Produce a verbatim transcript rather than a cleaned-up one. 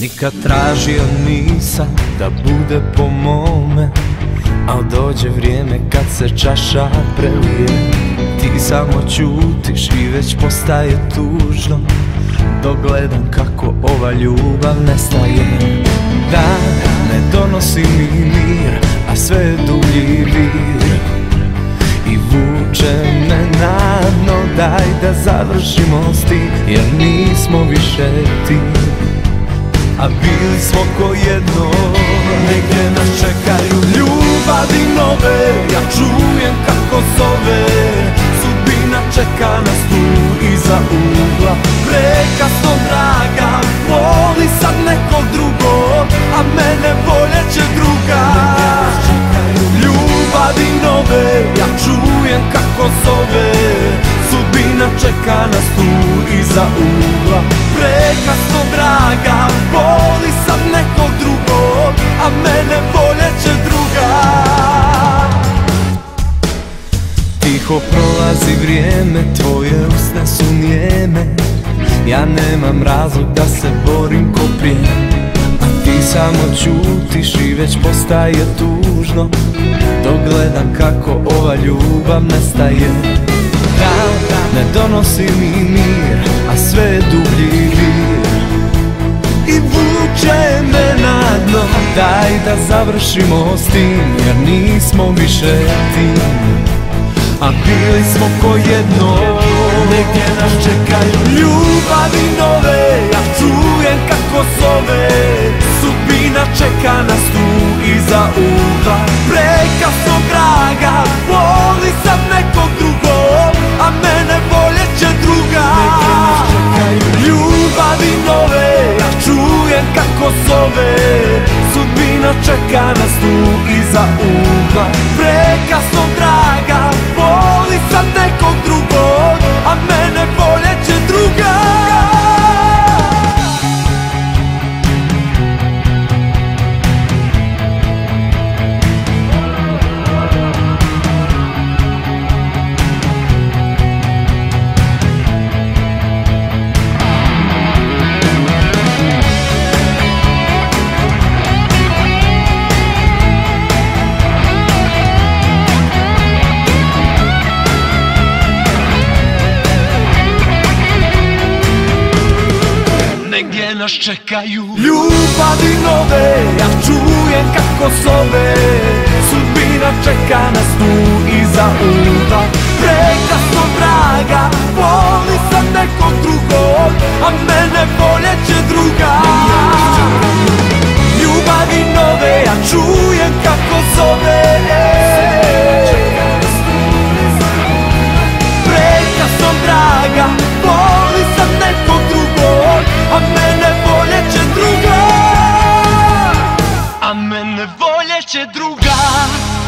Nikad tražio nisam da bude po mome, al dođe vrijeme kad se čaša prelije. Ti samo ćutiš i već postaje tužno, dok gledam kako ova ljubav nestaje. Dan ne donosi mi mir, a sve je dublji vir i vuče me na dno. Daj da završimo s tim, jer nismo više ti, a bili smo ko jedno. Negdje nas čekaju ljubavi nove, ja čujem kako zove. Sudbina čeka nas tu iza ugla, prekasno draga. Voli sad nekog drugog, a mene voljeće druga. Ljubavi nove, ja čujem kako zove. Sudbina čeka nas tu iza ugla, prekasno draga. Voli sad nekog drugog, a mene voljeće druga. Tiho prolazi vrijeme, tvoje usne su nijeme. Ja nemam razlog da se borim ko prije, a ti samo ćutiš i već postaje tužno, dok gledam kako ova ljubav nestaje. Da, ne donosi mi mir, a sve je dublji vir i vuče me na dno. Daj da završimo s tim, jer nismo više ti, a bili smo ko jedno. Negdje nas čekaju ljubavi nove, ja čujem kako zove. Sudbina čeka nas tu iza ugla, prekasno draga. Voli sad nekog drugog, a mene voljeće druga. Ljubavi nove, ja čujem kako zove. Sudbina čeka nas tu iza ugla, prekasno draga. Voli sad nekog drugog, a mene voljeće druga. Negdje nas čekaju ljubavi nove, ja čujem kako zove. Sudbina čeka nas tu iza ugla, prekasno draga. Voli sad nekog drugog, a mene voljeće druga. Ljubavi nove, ja čujem kako zove. Prekasno draga, voli sad nekog drugog, a mene voljeće druga, a mene voljeće druga.